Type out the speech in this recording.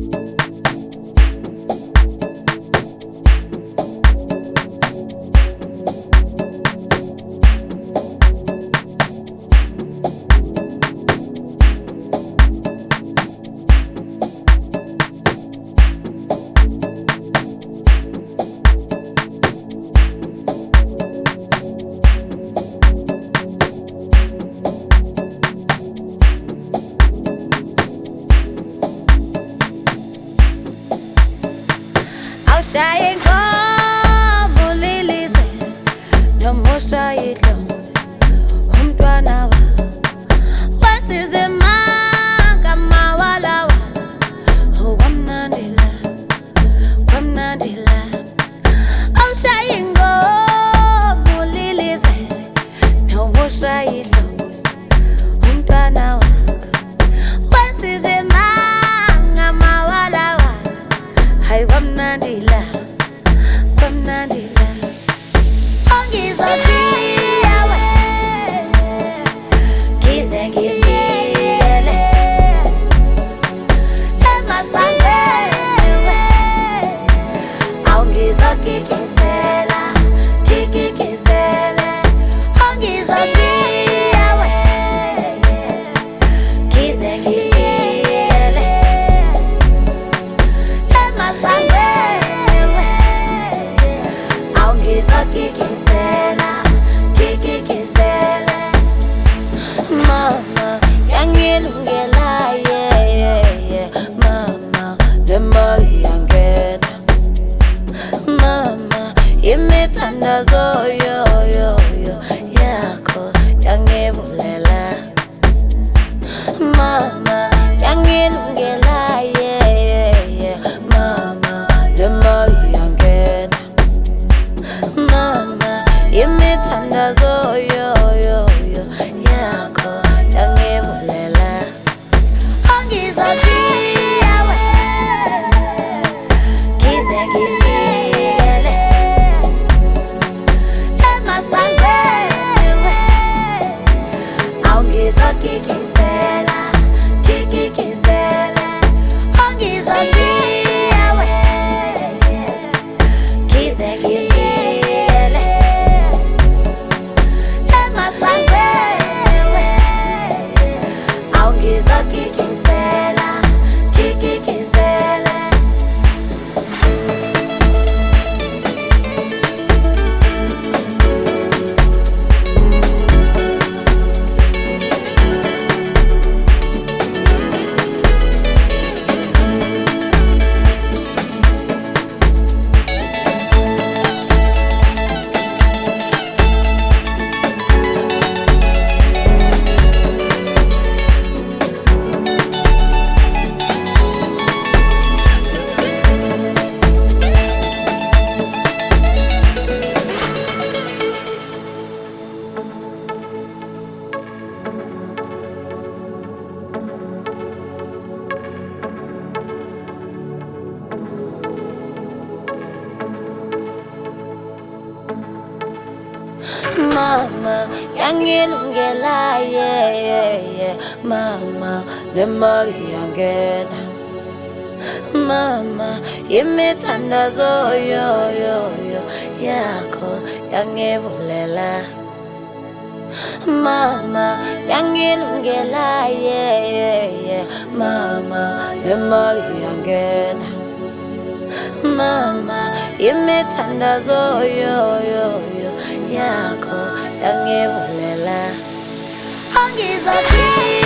Shaying como lilize nomoshayidlo umntwana wa wasize manga mawalawa kwamnandila shaying como lilize nomoshayidlo umntwana wa wasize manga mawalawa kwamnandila ongizotia we kize ngifile emasangwe awungizokikisela ongizotia we kize ngifile emasangwe kikikisela mama yangilungela mama lemali yangena mama imithandazo yakho yangivulela mama yangilungela mama lemali yangena mama imithandazo yakho yangivulela ongizotia we kize ngifile emasangwe awungizokikisela ongizotia we kize ngifile emasangwe awungizokikisela mama yangilungela mama lemali yangena mama imithandazo yakho yangivulela mama yangilungela mama lemali yangena mama imithandazo yakho yangivulela ongizotia